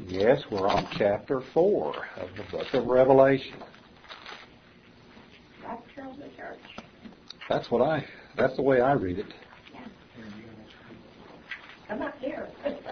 Yes, we're on chapter 4 of the book of Revelation. Rapture of the church. That's the way I read it. Yeah. Come up here.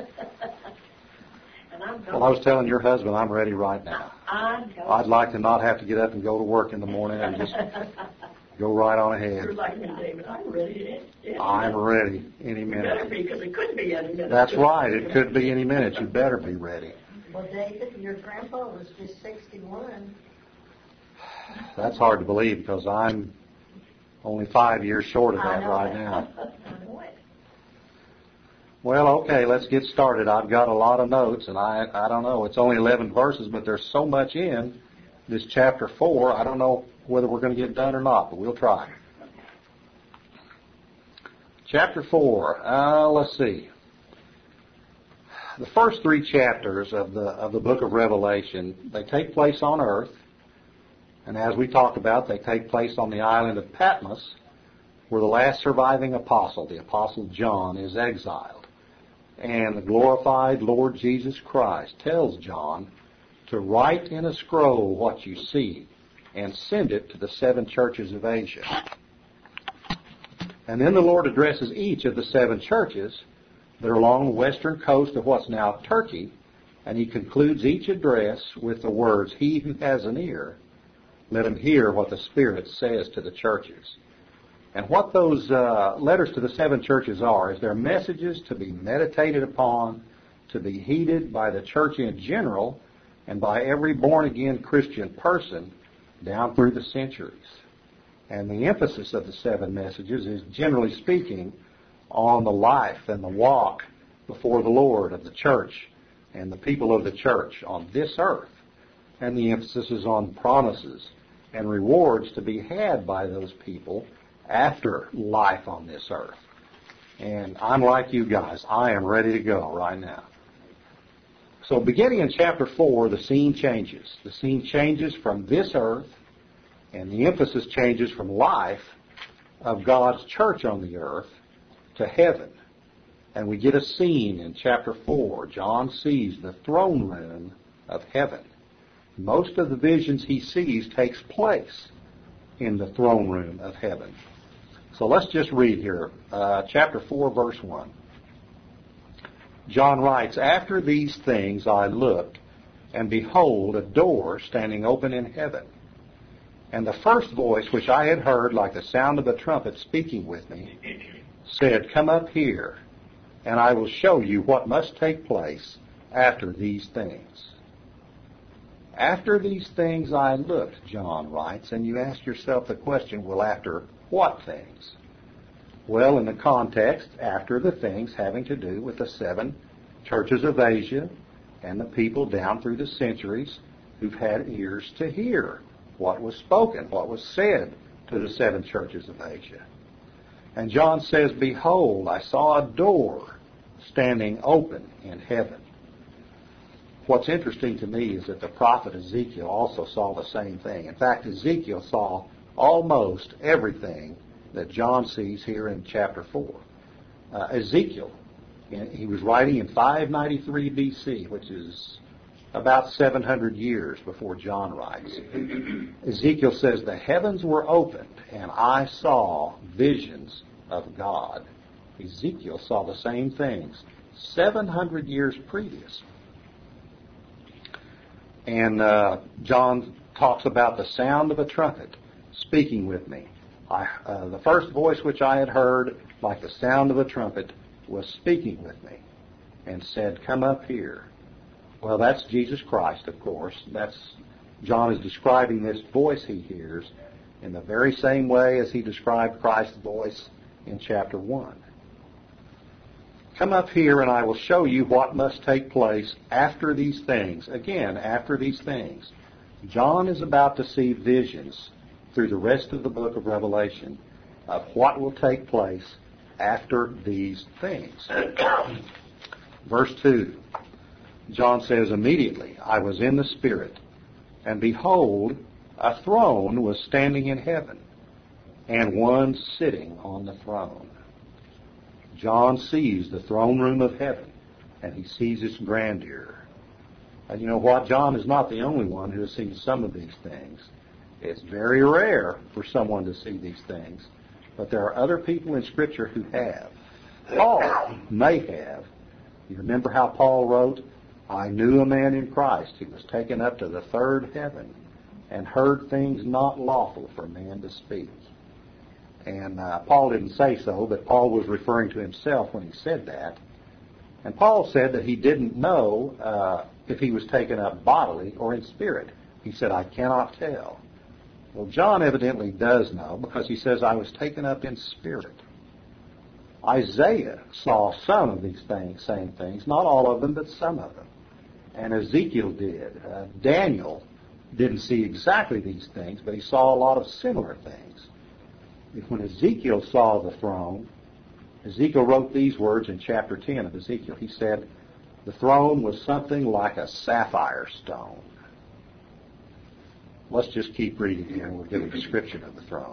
And I'm going. Well, I was telling your husband I'm ready right now. I'm going. I'd like to not have to get up and go to work in the morning and just go right on ahead. You're like me, David. I'm ready. I'm ready any You better minute. be, because it could be any minute. That's right. It could be any minute. You better be ready. Well, David, your grandpa was just 61. That's hard to believe because I'm only 5 years short of that right now. I know it. Well, okay, let's get started. I've got a lot of notes, and I don't know. It's only 11 verses, but there's so much in this chapter 4, I don't know whether we're going to get done or not, but we'll try. Chapter 4, let's see. The first 3 chapters of the book of Revelation, they take place on earth, and as we talked about, they take place on the island of Patmos, where the last surviving apostle, the Apostle John, is exiled. And the glorified Lord Jesus Christ tells John to write in a scroll what you see and send it to the 7 churches of Asia. And then the Lord addresses each of the 7 churches that are along the western coast of what's now Turkey, and he concludes each address with the words, "He who has an ear, let him hear what the Spirit says to the churches." And what those letters to the 7 churches are is they're messages to be meditated upon, to be heeded by the church in general, and by every born-again Christian person down through the centuries. And the emphasis of the 7 messages is, generally speaking, on the life and the walk before the Lord of the church and the people of the church on this earth. And the emphasis is on promises and rewards to be had by those people after life on this earth. And I'm like you guys. I am ready to go right now. So beginning in chapter 4, the scene changes. The scene changes from this earth, and the emphasis changes from life of God's church on the earth to heaven. And we get a scene in chapter 4. John sees the throne room of heaven. Most of the visions he sees takes place in the throne room of heaven. So let's just read here, chapter 4, verse 1. John writes, "After these things I looked, and behold, a door standing open in heaven. And the first voice which I had heard, like the sound of a trumpet speaking with me, said, 'Come up here, and I will show you what must take place after these things.'" After these things I looked, John writes, and you ask yourself the question, well, after what things? Well, in the context, after the things having to do with the 7 churches of Asia and the people down through the centuries who've had ears to hear what was spoken, what was said to the 7 churches of Asia. And John says, "Behold, I saw a door standing open in heaven." What's interesting to me is that the prophet Ezekiel also saw the same thing. In fact, Ezekiel saw almost everything that John sees here in chapter 4. Ezekiel, he was writing in 593 B.C., which is about 700 years before John writes. Ezekiel says, "The heavens were opened, and I saw visions of God." Ezekiel saw the same things 700 years previous. And John talks about the sound of a trumpet speaking with me. The first voice which I had heard, like the sound of a trumpet, was speaking with me and said, "Come up here." Well, that's Jesus Christ, of course. John is describing this voice he hears in the very same way as he described Christ's voice in chapter 1. "Come up here and I will show you what must take place after these things." Again, after these things. John is about to see visions through the rest of the book of Revelation of what will take place after these things. Verse 2, John says, "Immediately I was in the Spirit, and behold, a throne was standing in heaven, and one sitting on the throne." John sees the throne room of heaven, and he sees its grandeur. And you know what? John is not the only one who has seen some of these things. It's very rare for someone to see these things, but there are other people in Scripture who have. Paul may have. You remember how Paul wrote, I knew a man in Christ who was taken up to the third heaven and heard things not lawful for man to speak. And Paul didn't say so, but Paul was referring to himself when he said that. And Paul said that he didn't know if he was taken up bodily or in spirit. He said, I cannot tell. Well, John evidently does know, because he says, I was taken up in spirit. Isaiah saw some of these same things, not all of them, but some of them. And Ezekiel did. Daniel didn't see exactly these things, but he saw a lot of similar things. When Ezekiel saw the throne, Ezekiel wrote these words in chapter 10 of Ezekiel. He said, the throne was something like a sapphire stone. Let's just keep reading here and we'll give a description of the throne.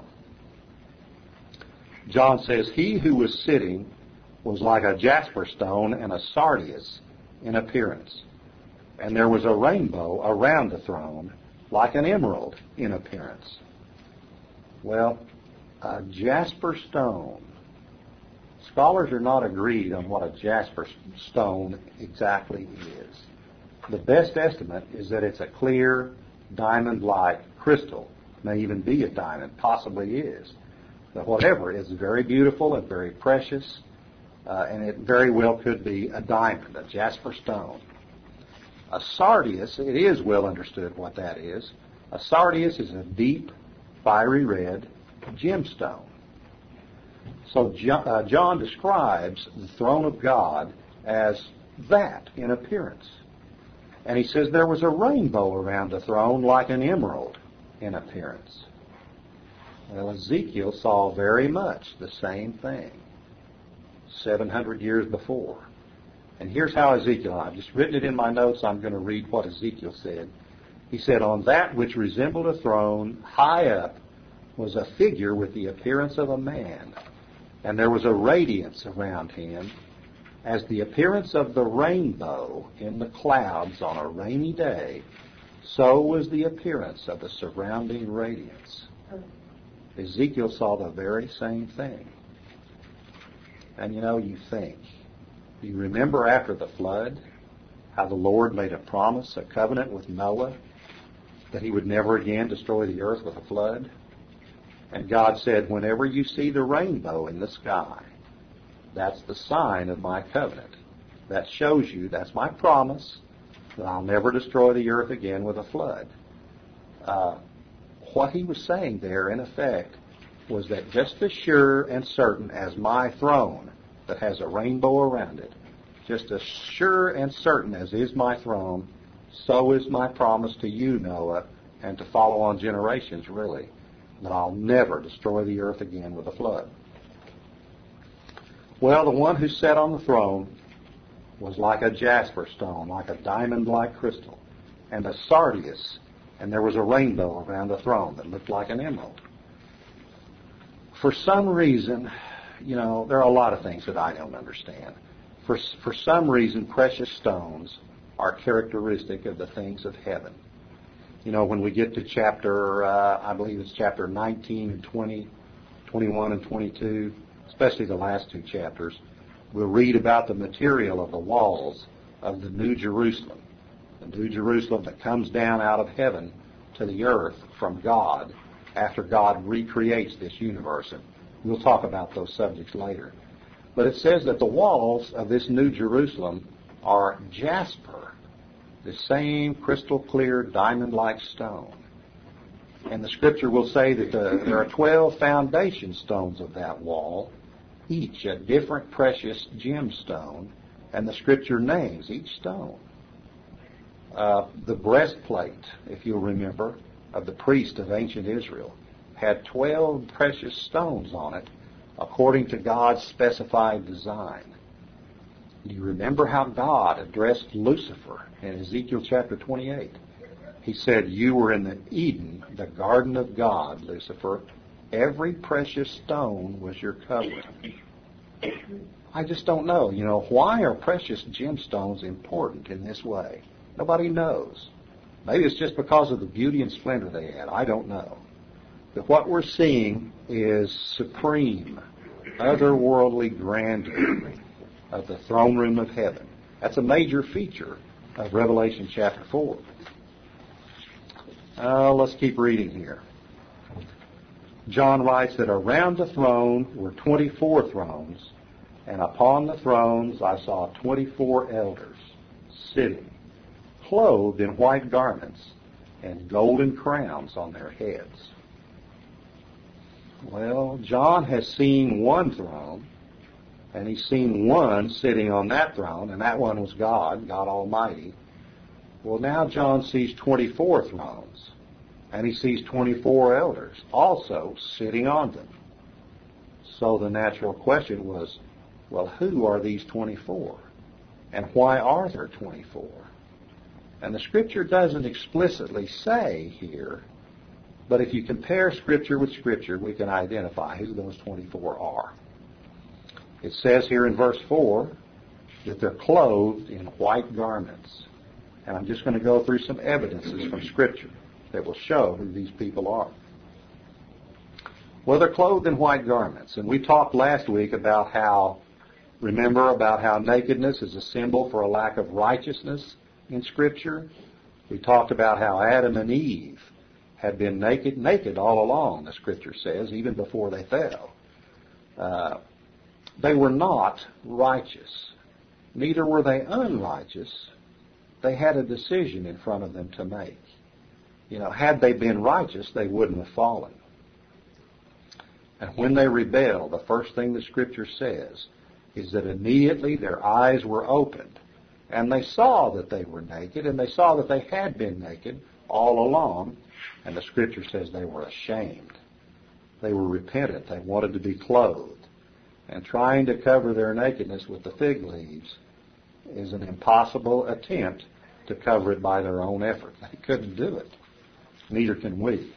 John says, he who was sitting was like a jasper stone and a sardius in appearance. And there was a rainbow around the throne like an emerald in appearance. Well, a jasper stone. Scholars are not agreed on what a jasper stone exactly is. The best estimate is that it's a clear, diamond-like crystal. May even be a diamond, possibly is. But whatever, it's very beautiful and very precious, and it very well could be a diamond, a jasper stone. A sardius, it is well understood what that is. A sardius is a deep, fiery red gemstone. So John describes the throne of God as that in appearance. And he says there was a rainbow around the throne like an emerald in appearance. Well, Ezekiel saw very much the same thing 700 years before. And here's how Ezekiel, I've just written it in my notes, I'm going to read what Ezekiel said. He said, on that which resembled a throne, high up was a figure with the appearance of a man, and there was a radiance around him, as the appearance of the rainbow in the clouds on a rainy day, so was the appearance of the surrounding radiance. Ezekiel saw the very same thing. And you think, do you remember after the flood, how the Lord made a promise, a covenant with Noah, that he would never again destroy the earth with a flood? And God said, whenever you see the rainbow in the sky, that's the sign of my covenant. That shows you, that's my promise, that I'll never destroy the earth again with a flood. What he was saying there, in effect, was that just as sure and certain as my throne that has a rainbow around it, just as sure and certain as is my throne, so is my promise to you, Noah, and to follow on generations, really, that I'll never destroy the earth again with a flood. Well, the one who sat on the throne was like a jasper stone, like a diamond-like crystal, and a sardius, and there was a rainbow around the throne that looked like an emerald. For some reason, there are a lot of things that I don't understand. For some reason, precious stones are characteristic of the things of heaven. When we get to chapter, I believe it's chapter 19 and 20, 21 and 22, especially the last two chapters, we'll read about the material of the walls of the New Jerusalem. The New Jerusalem that comes down out of heaven to the earth from God after God recreates this universe. And we'll talk about those subjects later. But it says that the walls of this New Jerusalem are jasper, the same crystal clear diamond-like stone. And the Scripture will say that there are 12 foundation stones of that wall, each a different precious gemstone, and the Scripture names each stone. The breastplate, if you'll remember, of the priest of ancient Israel had 12 precious stones on it according to God's specified design. Do you remember how God addressed Lucifer in Ezekiel chapter 28? He said, you were in the Eden, the garden of God, Lucifer. Every precious stone was your covering. I just don't know. Why are precious gemstones important in this way? Nobody knows. Maybe it's just because of the beauty and splendor they had. I don't know. But what we're seeing is supreme, otherworldly grandeur of the throne room of heaven. That's a major feature of Revelation chapter 4. Let's keep reading here. John writes that around the throne were 24 thrones, and upon the thrones I saw 24 elders sitting, clothed in white garments, and golden crowns on their heads. Well, John has seen one throne, and he's seen one sitting on that throne, and that one was God, God Almighty. Well, now John sees 24 thrones, and he sees 24 elders also sitting on them. So the natural question was, well, who are these 24? And why are there 24? And the Scripture doesn't explicitly say here, but if you compare Scripture with Scripture, we can identify who those 24 are. It says here in verse 4 that they're clothed in white garments. And I'm just going to go through some evidences from Scripture that will show who these people are. Well, they're clothed in white garments. And we talked last week about how nakedness is a symbol for a lack of righteousness in Scripture. We talked about how Adam and Eve had been naked all along, the Scripture says, even before they fell. They were not righteous. Neither were they unrighteous. They had a decision in front of them to make. Had they been righteous, they wouldn't have fallen. And when they rebelled, the first thing the Scripture says is that immediately their eyes were opened, and they saw that they were naked, and they saw that they had been naked all along, and the Scripture says they were ashamed. They were repentant. They wanted to be clothed. And trying to cover their nakedness with the fig leaves is an impossible attempt to cover it by their own effort. They couldn't do it. Neither can we.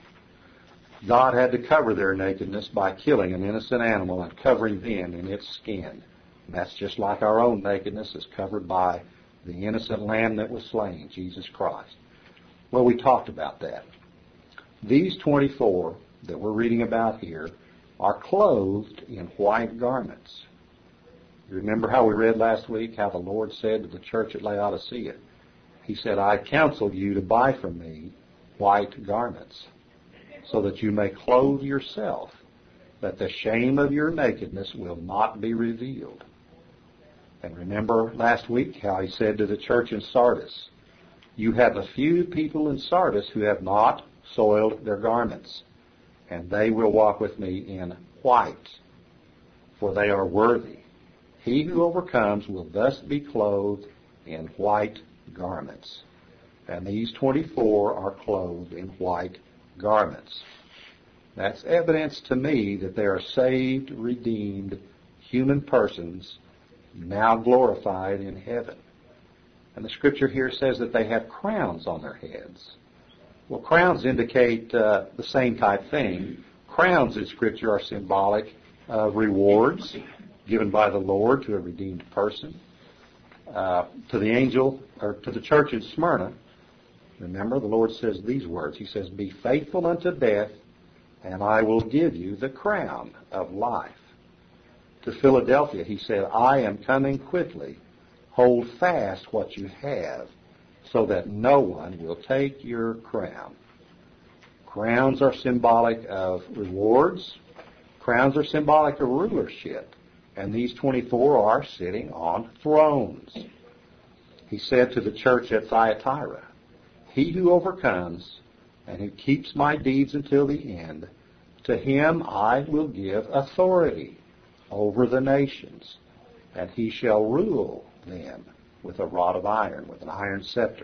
God had to cover their nakedness by killing an innocent animal and covering them in its skin. And that's just like our own nakedness is covered by the innocent lamb that was slain, Jesus Christ. Well, we talked about that. These 24 that we're reading about here are clothed in white garments. You remember how we read last week how the Lord said to the church at Laodicea, He said, I counsel you to buy from me white garments, so that you may clothe yourself, that the shame of your nakedness will not be revealed. And remember last week how He said to the church in Sardis, you have a few people in Sardis who have not soiled their garments, and they will walk with me in white, for they are worthy. He who overcomes will thus be clothed in white garments. And these 24 are clothed in white garments. That's evidence to me that they are saved, redeemed human persons now glorified in heaven. And the Scripture here says that they have crowns on their heads. Well, crowns indicate the same type thing. Crowns in Scripture are symbolic of rewards given by the Lord to a redeemed person. To the angel, or to the church in Smyrna, remember the Lord says these words. He says, be faithful unto death, and I will give you the crown of life. To Philadelphia, He said, I am coming quickly. Hold fast what you have, so that no one will take your crown. Crowns are symbolic of rewards. Crowns are symbolic of rulership. And these 24 are sitting on thrones. He said to the church at Thyatira, he who overcomes and who keeps my deeds until the end, to him I will give authority over the nations, and he shall rule them with a rod of iron, with an iron scepter.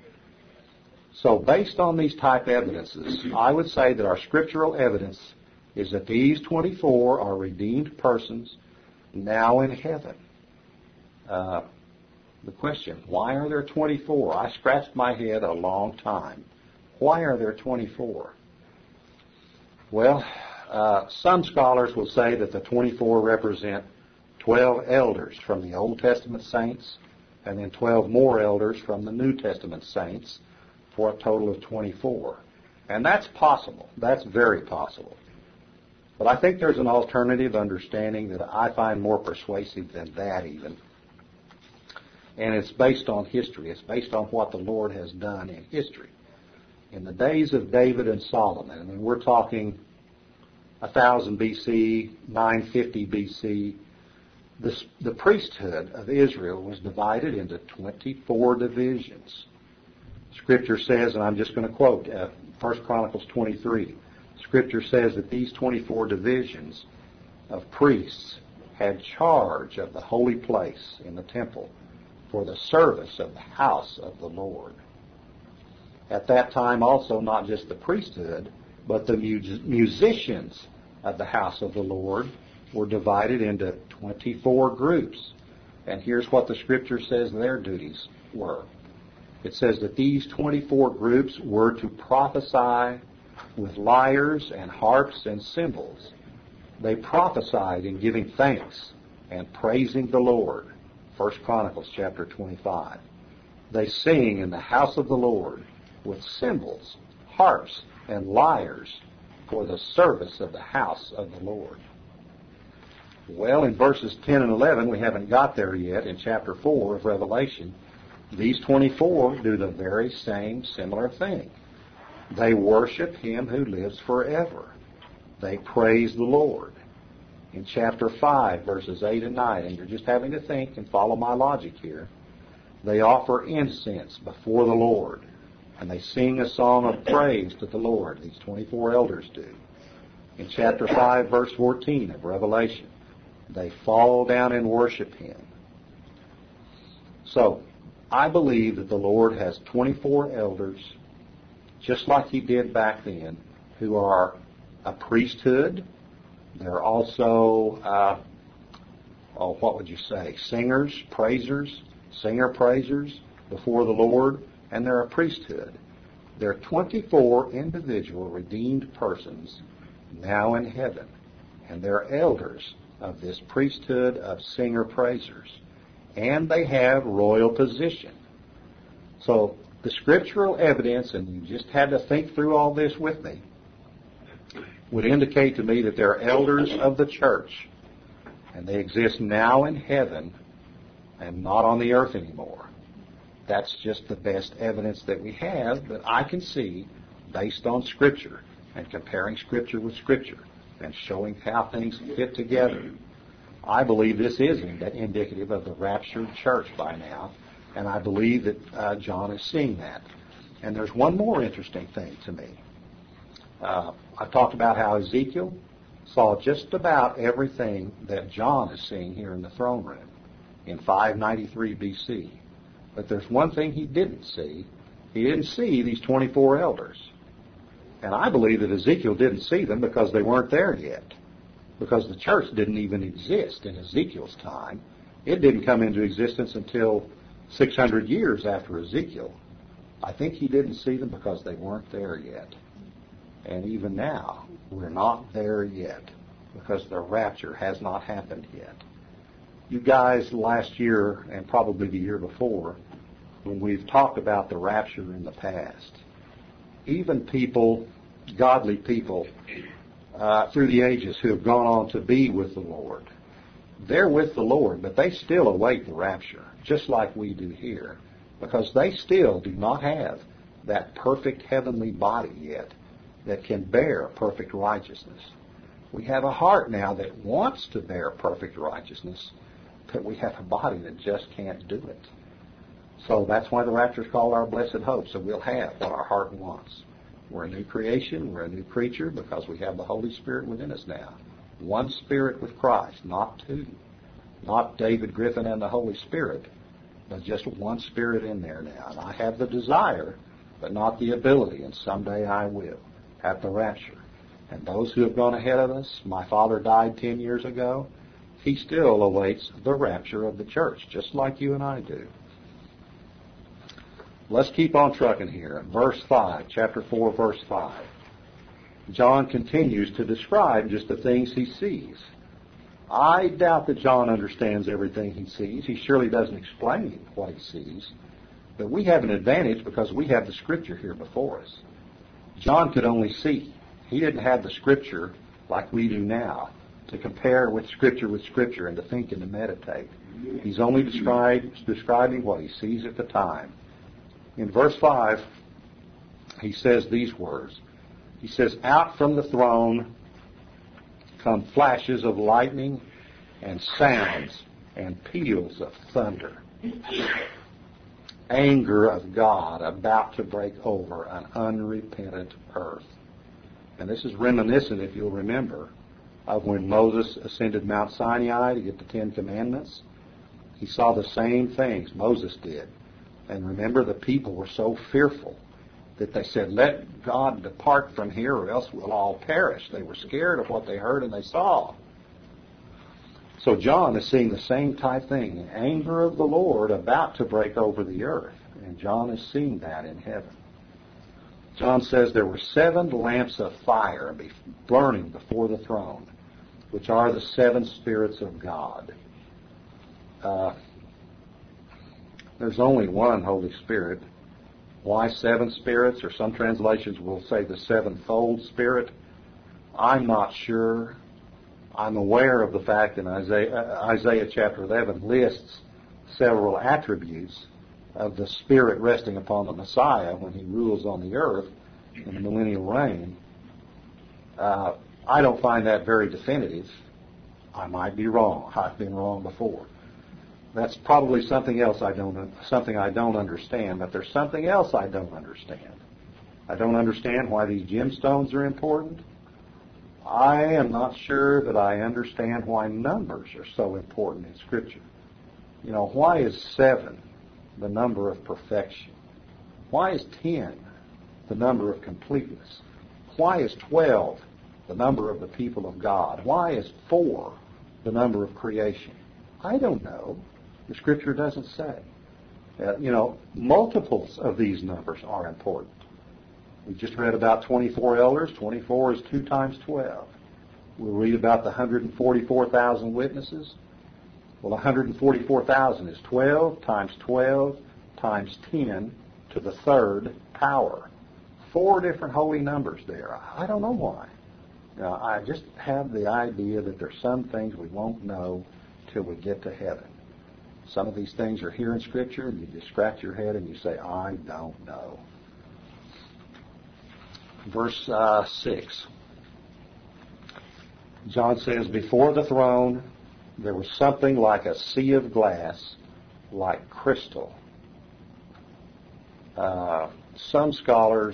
So based on these type evidences, I would say that our scriptural evidence is that these 24 are redeemed persons now in heaven. The question, why are there 24? I scratched my head a long time. Why are there 24? Well, some scholars will say that the 24 represent 12 elders from the Old Testament saints and then 12 more elders from the New Testament saints for a total of 24. And that's possible. That's very possible. But I think there's an alternative understanding that I find more persuasive than that even. And it's based on history. It's based on what the Lord has done in history. In the days of David and Solomon, I mean, we're talking 1000 BC, 950 BC, the priesthood of Israel was divided into 24 divisions. Scripture says, and I'm just going to quote 1 Chronicles 23, Scripture says that these 24 divisions of priests had charge of the holy place in the temple for the service of the house of the Lord. At that time also, not just the priesthood, but the musicians of the house of the Lord were divided into 24 groups. And here's what the Scripture says their duties were. It says that these 24 groups were to prophesy with lyres and harps and cymbals. They prophesied in giving thanks and praising the Lord. 1 Chronicles chapter 25. They sing in the house of the Lord with cymbals, harps, and lyres for the service of the house of the Lord. Well, in verses 10 and 11, we haven't got there yet. In chapter 4 of Revelation, these 24 do the very same similar thing. They worship Him who lives forever. They praise the Lord. In chapter 5, verses 8 and 9, and you're just having to think and follow my logic here, they offer incense before the Lord, and they sing a song of praise to the Lord. These 24 elders do. In chapter 5, verse 14 of Revelation, they fall down and worship Him. So, I believe that the Lord has 24 elders, just like He did back then, who are a priesthood. They're also, what would you say, singers, praisers, singer-praisers before the Lord, and they're a priesthood. They're 24 individual redeemed persons now in heaven, and they're elders of this priesthood of singer-praisers, and they have royal position. So the scriptural evidence, and you just had to think through all this with me, would indicate to me that they're elders of the church, and they exist now in heaven and not on the earth anymore. That's just the best evidence that we have that I can see based on Scripture and comparing Scripture with Scripture and showing how things fit together. I believe this is indicative of the raptured church by now, and I believe that John is seeing that. And there's one more interesting thing to me. I've talked about how Ezekiel saw just about everything that John is seeing here in the throne room in 593 BC. But there's one thing he didn't see. He didn't see these 24 elders. And I believe that Ezekiel didn't see them because they weren't there yet. Because the church didn't even exist in Ezekiel's time. It didn't come into existence until 600 years after Ezekiel. I think he didn't see them because they weren't there yet. And even now, we're not there yet because the rapture has not happened yet. You guys last year and probably the year before, when we've talked about the rapture in the past, even people, godly people, through the ages who have gone on to be with the Lord, they're with the Lord, but they still await the rapture, just like we do here, because they still do not have that perfect heavenly body yet that can bear perfect righteousness. We have a heart now that wants to bear perfect righteousness, but we have a body that just can't do it. So that's why the rapture is called our blessed hope, so we'll have what our heart wants. We're a new creation, we're a new creature because we have the Holy Spirit within us now. One Spirit with Christ, not two. Not David Griffin and the Holy Spirit, but just one Spirit in there now. And I have the desire, but not the ability, and someday I will, at the rapture. And those who have gone ahead of us, my father died 10 years ago, he still awaits the rapture of the church, just like you and I do. Let's keep on trucking here. Verse 5, chapter 4, verse 5. John continues to describe just the things he sees. I doubt that John understands everything he sees. He surely doesn't explain what he sees. But we have an advantage because we have the Scripture here before us. John could only see. He didn't have the Scripture like we do now to compare with Scripture and to think and to meditate. He's only describing what he sees at the time. In verse 5, he says these words. He says, out from the throne come flashes of lightning and sounds and peals of thunder. Anger of God about to break over an unrepentant earth. And this is reminiscent, if you'll remember, of when Moses ascended Mount Sinai to get the Ten Commandments. He saw the same things Moses did. And remember, the people were so fearful that they said, let God depart from here or else we'll all perish. They were scared of what they heard and they saw. So John is seeing the same type thing, the anger of the Lord about to break over the earth. And John is seeing that in heaven. John says there were 7 lamps of fire burning before the throne, which are the 7 spirits of God. There's only one Holy Spirit. Why 7 spirits? Or some translations will say the 7-fold Spirit. I'm not sure. I'm aware of the fact that Isaiah chapter 11 lists several attributes of the Spirit resting upon the Messiah when he rules on the earth in the millennial reign. I don't find that very definitive. I might be wrong. I've been wrong before. That's probably something I don't understand, but there's something else I don't understand. I don't understand why these gemstones are important. I am not sure that I understand why numbers are so important in Scripture. You know, why is 7 the number of perfection? Why is 10 the number of completeness? Why is 12 the number of the people of God? Why is 4 the number of creation? I don't know. The Scripture doesn't say. Multiples of these numbers are important. We just read about 24 elders. 24 is 2 times 12. We'll read about the 144,000 witnesses. Well, 144,000 is 12 times 10 to the 3rd power. 4 different holy numbers there. I don't know why. Now, I just have the idea that there's some things we won't know till we get to heaven. Some of these things are here in Scripture, and you just scratch your head and you say, I don't know. Verse 6. John says, before the throne there was something like a sea of glass, like crystal. Some scholars,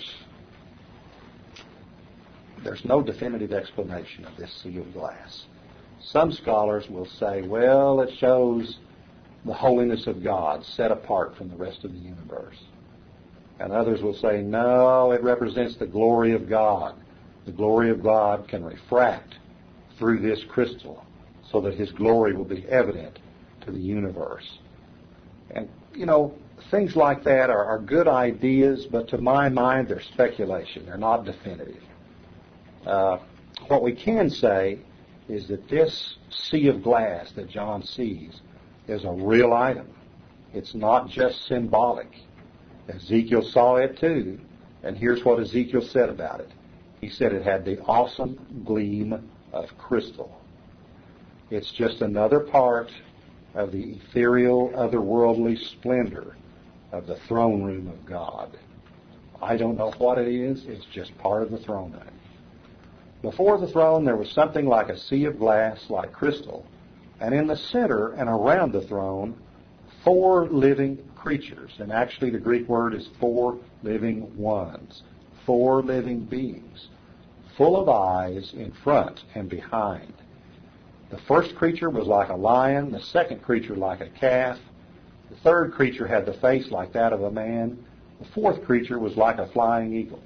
there's no definitive explanation of this sea of glass. Some scholars will say, well, it shows the holiness of God set apart from the rest of the universe. And others will say, no, it represents the glory of God. The glory of God can refract through this crystal so that His glory will be evident to the universe. And, things like that are good ideas, but to my mind, they're speculation. They're not definitive. What we can say is that this sea of glass that John sees is a real item. It's not just symbolic. Ezekiel saw it too, and here's what Ezekiel said about it. He said it had the awesome gleam of crystal. It's just another part of the ethereal, otherworldly splendor of the throne room of God. I don't know what it is. It's just part of the throne room. Before the throne there was something like a sea of glass, like crystal, and in the center and around the throne, 4 living creatures. And actually the Greek word is 4 living ones, 4 living beings, full of eyes in front and behind. The first creature was like a lion, the second creature like a calf, the third creature had the face like that of a man, the fourth creature was like a flying eagle.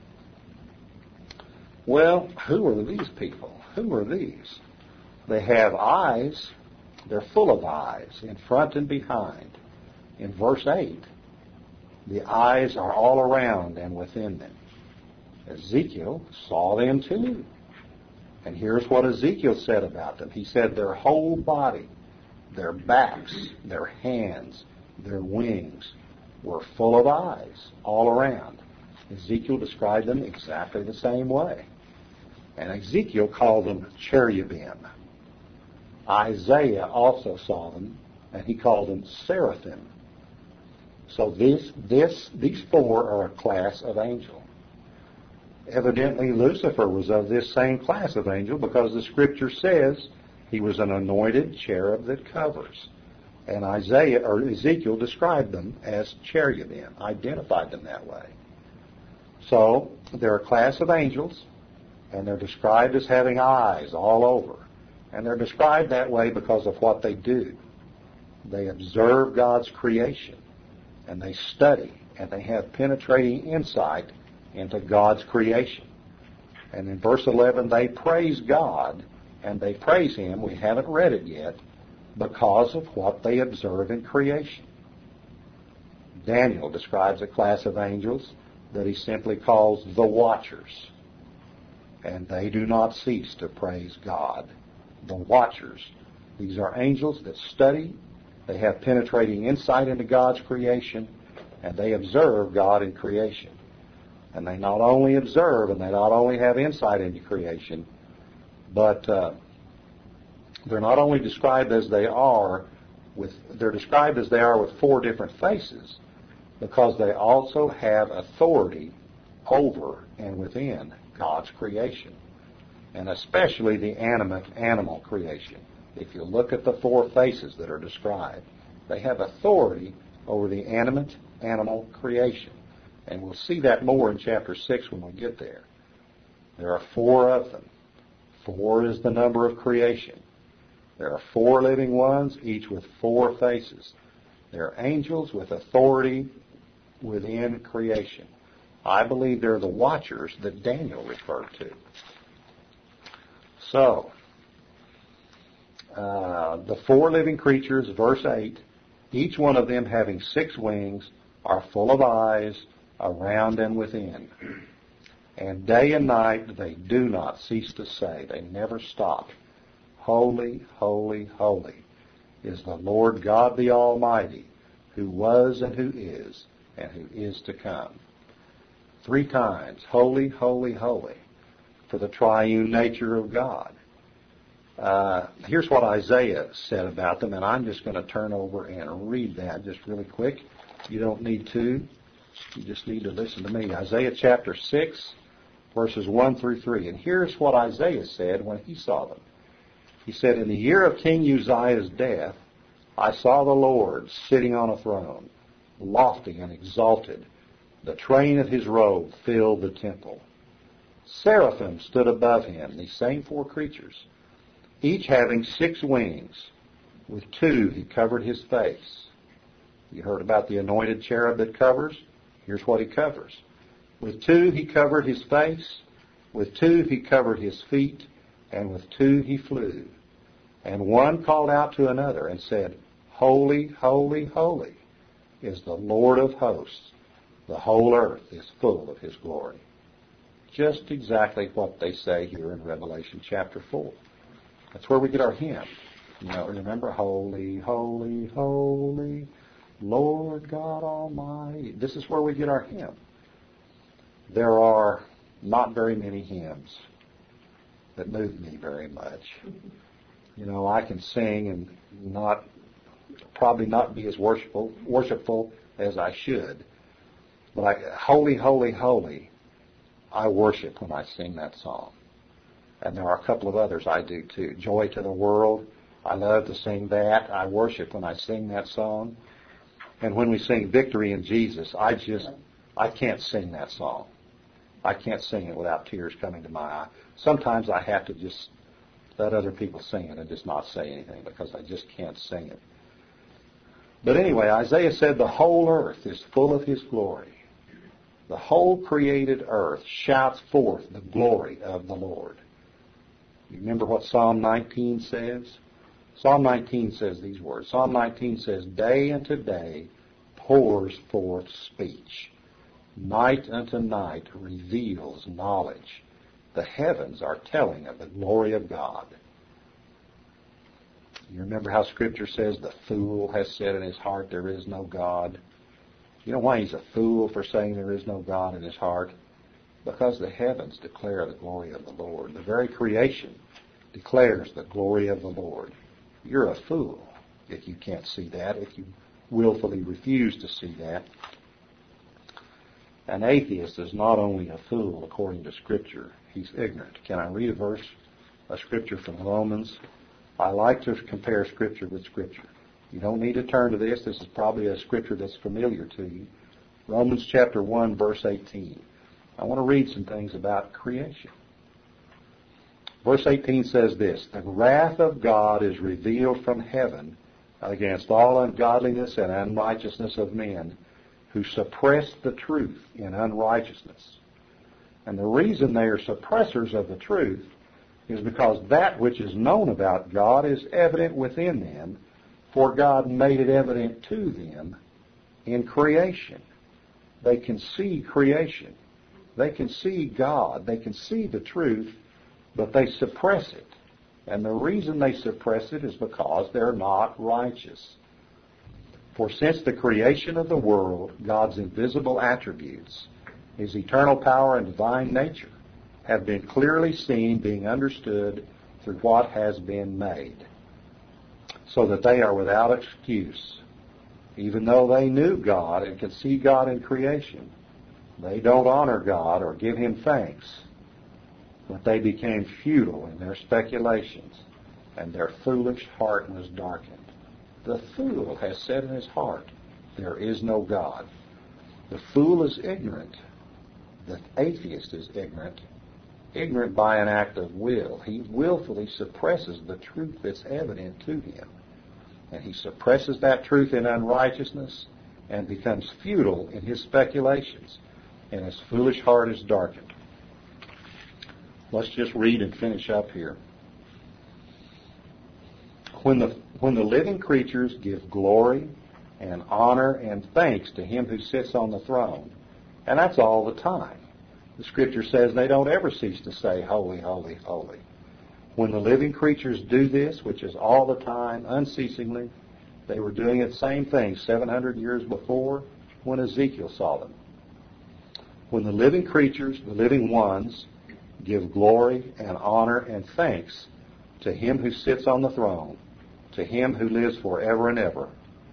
Well, who are these people? Who are these? They have eyes. They're full of eyes in front and behind. In verse 8, the eyes are all around and within them. Ezekiel saw them too. And here's what Ezekiel said about them. He said their whole body, their backs, their hands, their wings were full of eyes all around. Ezekiel described them exactly the same way. And Ezekiel called them cherubim. Isaiah also saw them, and he called them seraphim. So these four are a class of angel. Evidently, Lucifer was of this same class of angel because the Scripture says he was an anointed cherub that covers. And Ezekiel described them as cherubim, identified them that way. So they're a class of angels, and they're described as having eyes all over. And they're described that way because of what they do. They observe God's creation, and they study, and they have penetrating insight into God's creation. And in verse 11, they praise God, and they praise Him, we haven't read it yet, because of what they observe in creation. Daniel describes a class of angels that he simply calls the watchers. And they do not cease to praise God. The watchers. These are angels that study, they have penetrating insight into God's creation, and they observe God in creation. And they not only observe and they not only have insight into creation, but they're not only described as they are with four different faces, because they also have authority over and within God's creation, and especially the animal creation. If you look at the four faces that are described, they have authority over the animal creation. And we'll see that more in chapter 6 when we get there. There are four of them. 4 is the number of creation. There are 4 living ones, each with 4 faces. They're angels with authority within creation. I believe they're the watchers that Daniel referred to. So, the 4 living creatures, verse 8, each one of them having 6 wings, are full of eyes around and within. And day and night they do not cease to say, they never stop, Holy, holy, holy is the Lord God the Almighty, who was and who is to come. 3 times, holy, holy, holy, for the triune nature of God. Here's what Isaiah said about them, and I'm just going to turn over and read that just really quick. You don't need to. You just need to listen to me. Isaiah chapter 6, verses 1 through 3. And here's what Isaiah said when he saw them. He said, In the year of King Uzziah's death, I saw the Lord sitting on a throne, lofty and exalted. The train of his robe filled the temple. Seraphim stood above him, these same 4 creatures, each having 6 wings. With 2 he covered his face. You heard about the anointed cherub that covers? Here's what he covers. With 2 he covered his face. With 2 he covered his feet. And with 2 he flew. And one called out to another and said, Holy, holy, holy is the Lord of hosts. The whole earth is full of his glory. Just exactly what they say here in Revelation chapter 4. That's where we get our hymn. You know, remember, holy, holy, holy, Lord God Almighty. This is where we get our hymn. There are not very many hymns that move me very much. You know, I can sing and probably not be as worshipful as I should. But holy, holy, holy, I worship when I sing that song. And there are a couple of others I do too. Joy to the World, I love to sing that. I worship when I sing that song. And when we sing Victory in Jesus, I can't sing that song. I can't sing it without tears coming to my eye. Sometimes I have to just let other people sing it and just not say anything because I just can't sing it. But anyway, Isaiah said the whole earth is full of his glory. The whole created earth shouts forth the glory of the Lord. You remember what Psalm 19 says? Psalm 19 says these words. Psalm 19 says, Day unto day pours forth speech. Night unto night reveals knowledge. The heavens are telling of the glory of God. You remember how Scripture says the fool has said in his heart there is no God? You know why he's a fool for saying there is no God in his heart? Because the heavens declare the glory of the Lord. The very creation declares the glory of the Lord. You're a fool if you can't see that, if you willfully refuse to see that. An atheist is not only a fool according to Scripture, he's ignorant. Can I read a Scripture from Romans? I like to compare Scripture with Scripture. You don't need to turn to this. This is probably a Scripture that's familiar to you. Romans chapter 1, verse 18. I want to read some things about creation. Verse 18 says this, "The wrath of God is revealed from heaven against all ungodliness and unrighteousness of men who suppress the truth in unrighteousness." And the reason they are suppressors of the truth is because that which is known about God is evident within them, for God made it evident to them in creation. They can see creation. They can see God. They can see the truth, but they suppress it. And the reason they suppress it is because they're not righteous. For since the creation of the world, God's invisible attributes, His eternal power and divine nature, have been clearly seen, being understood through what has been made, so that they are without excuse. Even though they knew God and could see God in creation, they don't honor God or give Him thanks, but they became futile in their speculations, and their foolish heart was darkened. The fool has said in his heart, there is no God. The fool is ignorant. The atheist is ignorant by an act of will. He willfully suppresses the truth that's evident to him. And he suppresses that truth in unrighteousness and becomes futile in his speculations, and his foolish heart is darkened. Let's just read and finish up here. When the living creatures give glory and honor and thanks to Him who sits on the throne, and that's all the time. The Scripture says they don't ever cease to say, holy, holy, holy. When the living creatures do this, which is all the time, unceasingly, they were doing the same thing 700 years before when Ezekiel saw them. When the living creatures, the living ones, give glory and honor and thanks to Him who sits on the throne, to Him who lives forever and ever,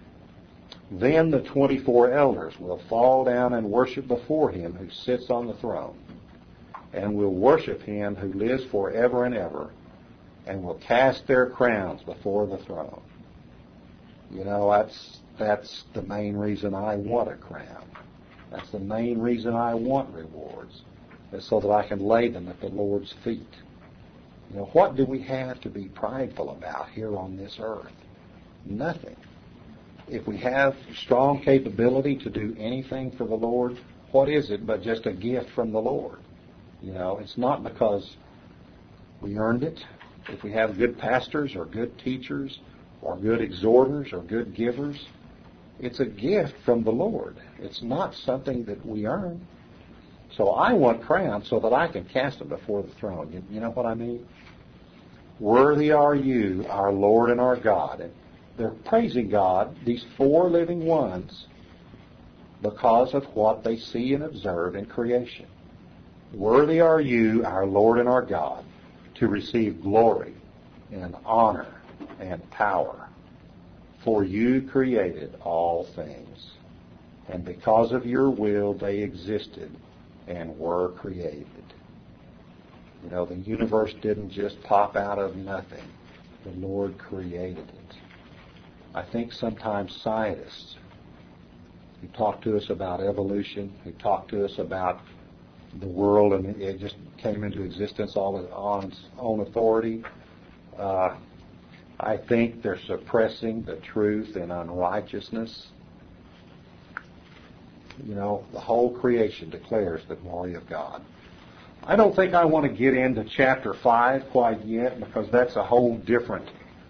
then the 24 elders will fall down and worship before Him who sits on the throne, and will worship Him who lives forever and ever, and will cast their crowns before the throne. You know, that's the main reason I want a crown. That's the main reason I want rewards, is so that I can lay them at the Lord's feet. You know, what do we have to be prideful about here on this earth? Nothing. If we have strong capability to do anything for the Lord, what is it but just a gift from the Lord? You know, it's not because we earned it. If we have good pastors or good teachers or good exhorters or good givers, it's a gift from the Lord. It's not something that we earn. So I want crowns so that I can cast them before the throne. You know what I mean? Worthy are you, our Lord and our God. And they're praising God, these four living ones, because of what they see and observe in creation. Worthy are you, our Lord and our God, to receive glory and honor and power. For you created all things, and because of your will they existed and were created. You know, the universe didn't just pop out of nothing. The Lord created it. I think sometimes scientists who talk to us about evolution, who talk to us about the world and it just came into existence all on its own authority, I think they're suppressing the truth in unrighteousness. You know, the whole creation declares the glory of God. I don't think I want to get into chapter 5 quite yet, because that's a whole different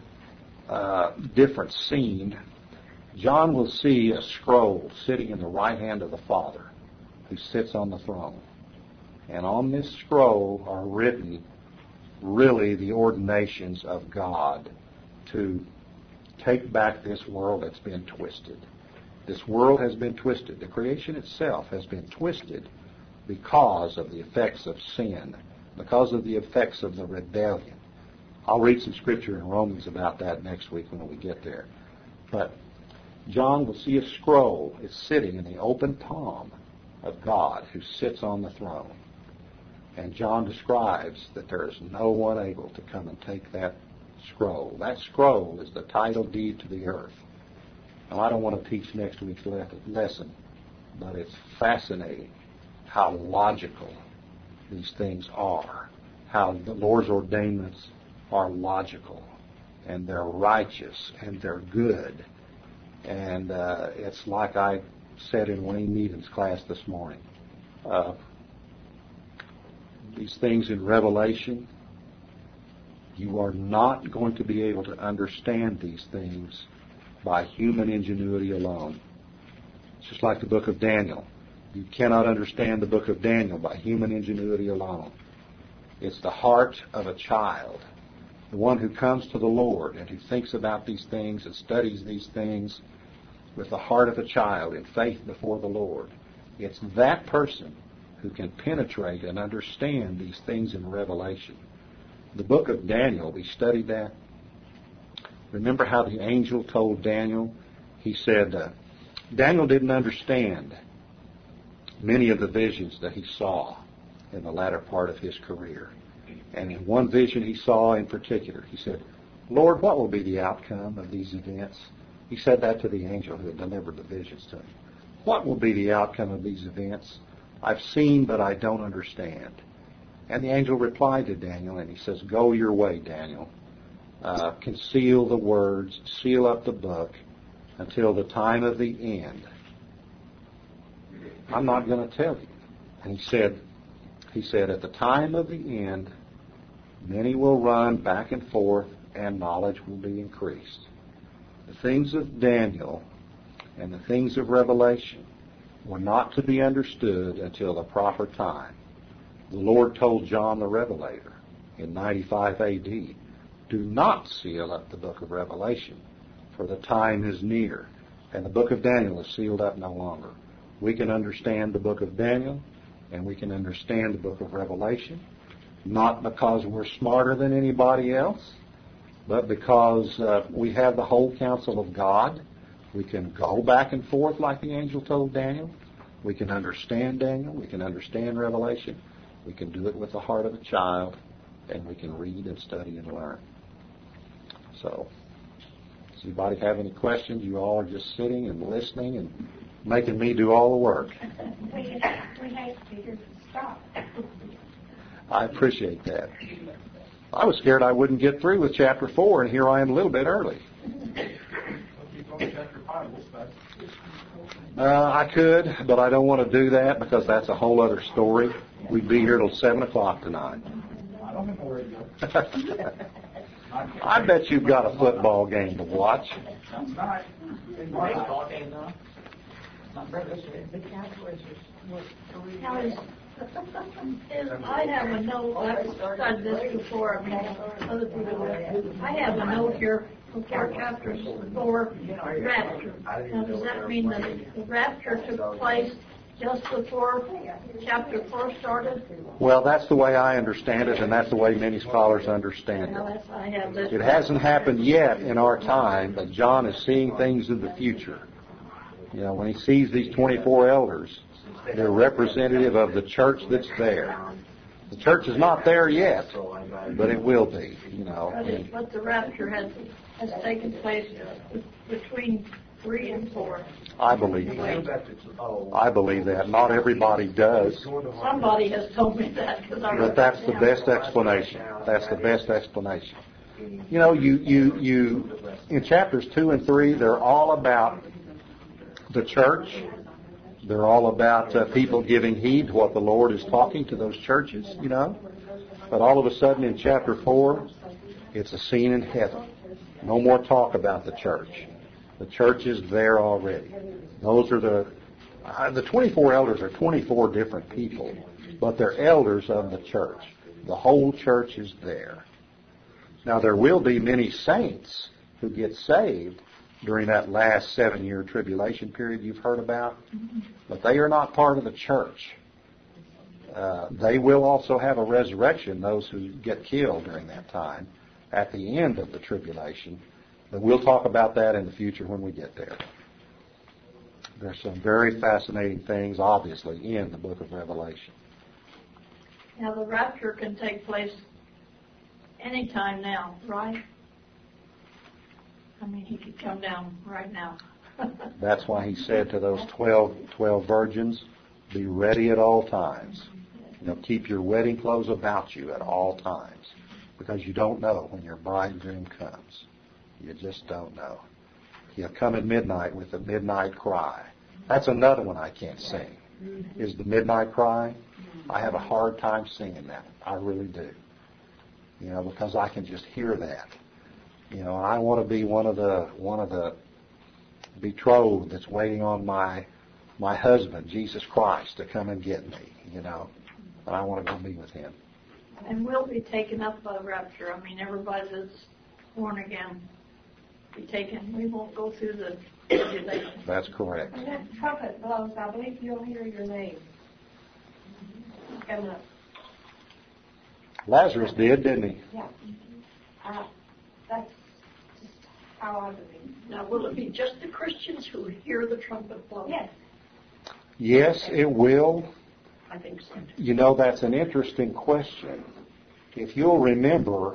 scene. John will see a scroll sitting in the right hand of the Father who sits on the throne. And on this scroll are written really the ordinations of God to take back this world that's been twisted. This world has been twisted. The creation itself has been twisted because of the effects of sin, because of the effects of the rebellion. I'll read some scripture in Romans about that next week when we get there. But John will see a scroll. It's sitting in the open palm of God who sits on the throne. And John describes that there is no one able to come and take that scroll. That scroll is the title deed to the earth. Now, I don't want to teach next week's lesson, but it's fascinating how logical these things are, how the Lord's ordainments are logical, and they're righteous, and they're good. And it's like I said in Wayne Needham's class this morning. These things in Revelation, you are not going to be able to understand these things by human ingenuity alone. It's just like the book of Daniel. You cannot understand the book of Daniel by human ingenuity alone. It's the heart of a child, the one who comes to the Lord and who thinks about these things and studies these things with the heart of a child in faith before the Lord. It's that person who can penetrate and understand these things in Revelation. The book of Daniel, we studied that. Remember how the angel told Daniel? He said, Daniel didn't understand many of the visions that he saw in the latter part of his career. And in one vision he saw in particular, he said, Lord, what will be the outcome of these events? He said that to the angel who had delivered the visions to him. What will be the outcome of these events? I've seen, but I don't understand. And the angel replied to Daniel, and he says, go your way, Daniel. Conceal the words, seal up the book until the time of the end. I'm not going to tell you. And he said, at the time of the end, many will run back and forth, and knowledge will be increased. The things of Daniel and the things of Revelation were not to be understood until the proper time. The Lord told John the Revelator in 95 A.D., do not seal up the book of Revelation, for the time is near. And the book of Daniel is sealed up no longer. We can understand the book of Daniel, and we can understand the book of Revelation, not because we're smarter than anybody else, but because we have the whole counsel of God. We can go back and forth like the angel told Daniel. We can understand Daniel. We can understand Revelation. We can do it with the heart of a child, and we can read and study and learn. So, does anybody have any questions? You all are just sitting and listening and making me do all the work. We hate Peter to stop. I appreciate that. I was scared I wouldn't get through with chapter 4, and here I am a little bit early. I could, but I don't want to do that because that's a whole other story. We'd be here till 7 o'clock tonight. I bet you've got a football game to watch. I have a note. I've said this before. Other people. I have a note here before chapter 4, rapture. Now, does that mean that the rapture took place just before chapter 4 started? Well, that's the way I understand it, and that's the way many scholars understand it. It hasn't happened yet in our time, but John is seeing things in the future. You know, when he sees these 24 elders, they're representative of the church that's there. The church is not there yet, but it will be, you know. But the rapture has taken place between 3 and 4. I believe that. I believe that. Not everybody does. Somebody has told me that. But that's the best explanation. That's the best explanation. You know, you in chapters 2 and 3, they're all about the church. They're all about people giving heed to what the Lord is talking to those churches, you know. But all of a sudden in chapter 4, it's a scene in heaven. No more talk about the church. The church is there already. Those are the 24 elders are 24 different people but they're elders of the church. The whole church is there. Now, there will be many saints who get saved during that last 7-year tribulation period you've heard about, but they are not part of the church. They will also have a resurrection, those who get killed during that time, at the end of the tribulation. But we'll talk about that in the future when we get there. There's some very fascinating things, obviously, in the book of Revelation. Now, the rapture can take place anytime now, right? I mean, he could come down right now. That's why he said to those 12 virgins, be ready at all times. Keep your wedding clothes about you at all times, because you don't know when your bridegroom comes. You just don't know. He'll come at midnight with the midnight cry. That's another one I can't sing, is the midnight cry. I have a hard time singing that. I really do. Because I can just hear that. I want to be one of the betrothed that's waiting on my husband, Jesus Christ, to come and get me, And I want to go be with him. And we'll be taken up by the rapture. I mean, everybody that's born again be taken. We won't go through the tribulation. That's correct. When that trumpet blows, I believe you'll hear your name coming up. Lazarus did, didn't he? Yeah. That's just how I believe. Now, will it be just the Christians who hear the trumpet blow? Yes. Yes, it will. I think so. That's an interesting question. If you'll remember,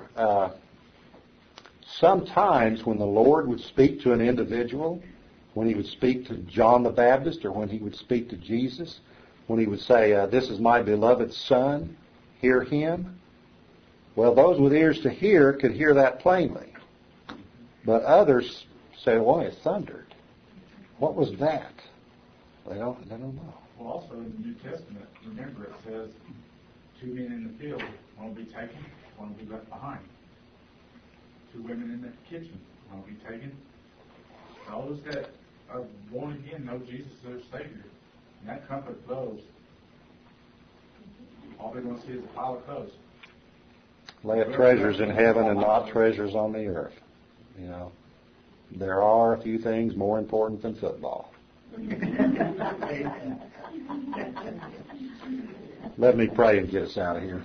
sometimes when the Lord would speak to an individual, when he would speak to John the Baptist or when he would speak to Jesus, when he would say, this is my beloved Son, hear him. Well, those with ears to hear could hear that plainly. But others say, well, it thundered. What was that? Well, I don't know. Well, also in the New Testament, remember it says 2 men in the field, one will be taken, one will be left behind. 2 women in the kitchen, one will be taken. Those that are born again know Jesus as their Savior. And that trumpet blows. All they're going to see is a pile of clothes. Lay up treasures in heaven and not treasures on the earth. There are a few things more important than football. Let me pray and get us out of here.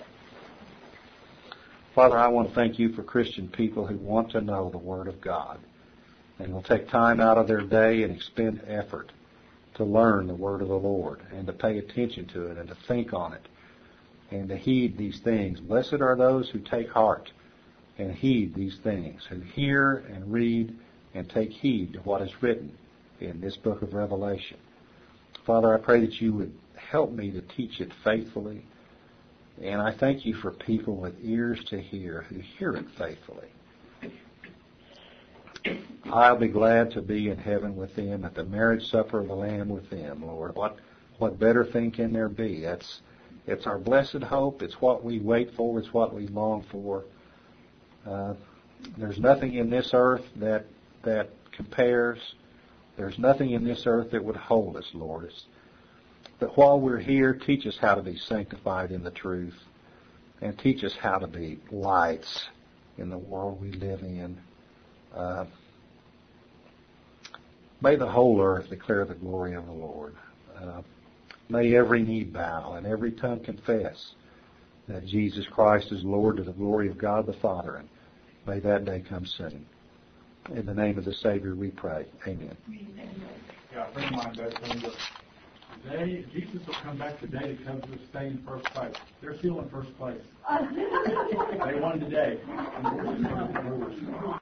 Father, I want to thank you for Christian people who want to know the Word of God and will take time out of their day and expend effort to learn the Word of the Lord and to pay attention to it and to think on it and to heed these things. Blessed are those who take heart and heed these things, who hear and read and take heed to what is written in this book of Revelation. Father, I pray that you would help me to teach it faithfully. And I thank you for people with ears to hear who hear it faithfully. I'll be glad to be in heaven with them at the marriage supper of the Lamb with them, Lord. What better thing can there be? It's our blessed hope. It's what we wait for. It's what we long for. There's nothing in this earth that compares. There's nothing in this earth that would hold us, Lord. But while we're here, teach us how to be sanctified in the truth and teach us how to be lights in the world we live in. May the whole earth declare the glory of the Lord. May every knee bow and every tongue confess that Jesus Christ is Lord to the glory of God the Father. And may that day come soon. In the name of the Savior we pray. Amen. Yeah, a friend of mine does tell me that today, Jesus will come back today to come to stay in first place. They're still in first place. They won today.